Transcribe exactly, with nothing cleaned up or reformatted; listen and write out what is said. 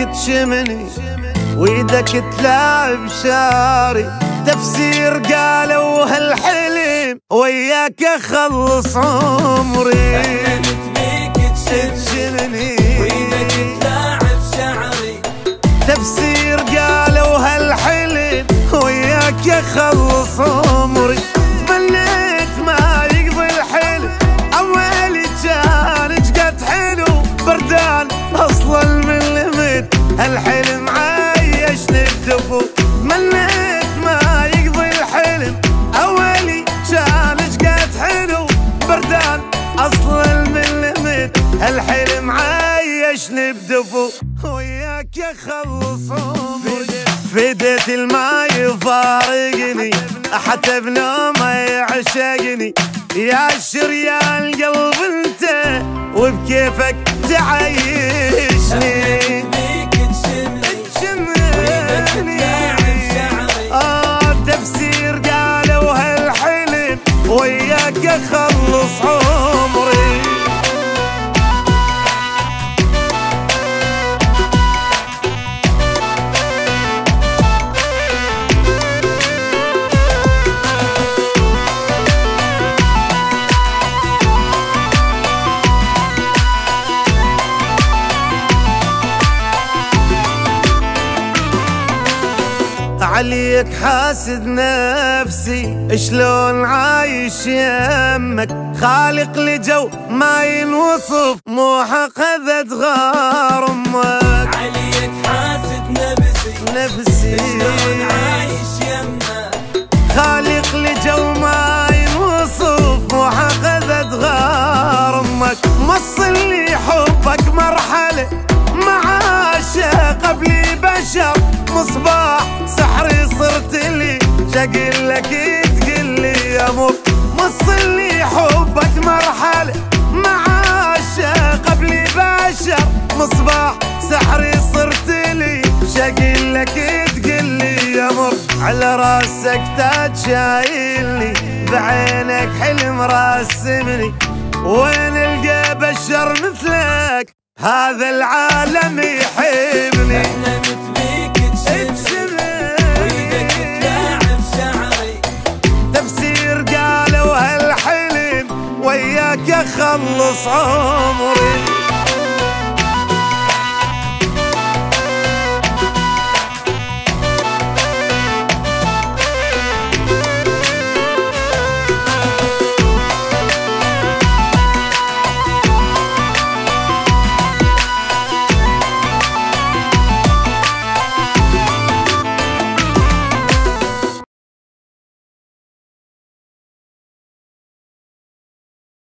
تشمني ويدك تلعب شعري، تفسير قالوا هالحلم وياك اخلص عمري. احلمت بيك تشمني ويدك تلعب شعري، تفسير قالوا هالحلم وياك اخلص عمري. تمنيت ما يقضي الحلم اولي كان جقد حلو، بردان اصلا من لمت هالحلم عايشني بدفو. تمنيت ما يقضي الحلم اولي كان جقد حلو، بردان اصلا من لمت هالحلم عايشني بدفو. وياك يخلص عمري فديت الما يفارقني، حتى بنوم يعشقني. يا شريان قلب انت وبكيفك تعيشني. تشمني آه تفسير قالوا هالحلم وياك اخلص عمري. عليك حاسد نفسي شلون عايش يمك، خالق لجو ما ينوصف مو حقذت غار امك. عليك حاسد نفسي نفسي شلون عايش يمك، خالق لجو ما ينوصف مو حقذت غار امك. موصل لي حبك مرحله معاشه قبلي بشر، مصباح سحري صرت لي شقل لك تقل لي يا مر. موصل لي حبك مرحله معاشه قبلي بشر، مصباح سحري صرت لي شقل لك تقل لي يا مر. على راسك تاج شايلني بعينك حلم راسمني، وين القى بشر مثلك هذا العالم يحبني.